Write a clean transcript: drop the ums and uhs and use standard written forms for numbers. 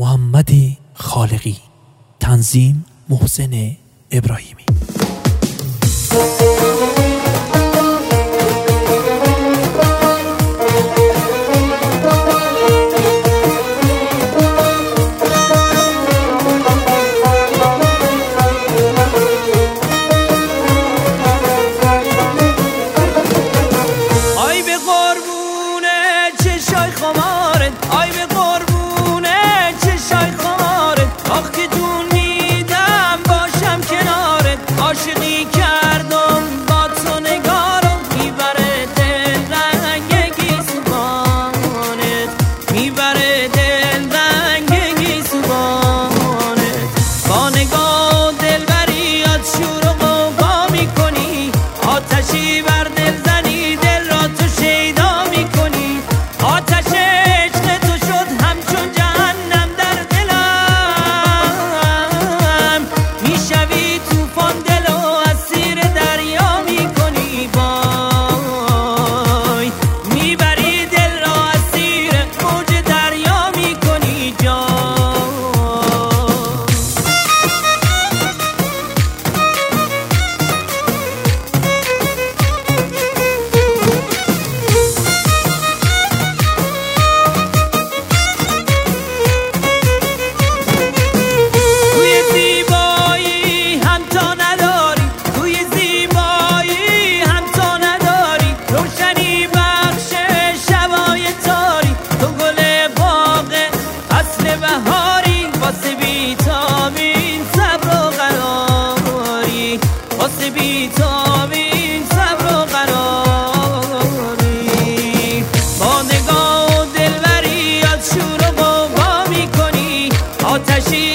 محمد خالقی، تنظیم محسن ابراهیمی. عاشقی کردم با تو نگارم، میبره دل رنگ گیسوانت، میبره دل رنگ گیسوانت. با نگاه دلبریات شور و غوغا میکنی، آتشی بر دل زنی، دل را تو شیدا میکنی. آتش عشق تو شد همچون جهنم در دلم، میشوی توفان دل بی‌تابی صبر و قراری. با نگاه و دلبریات شور و غوغا میکنی، آتشی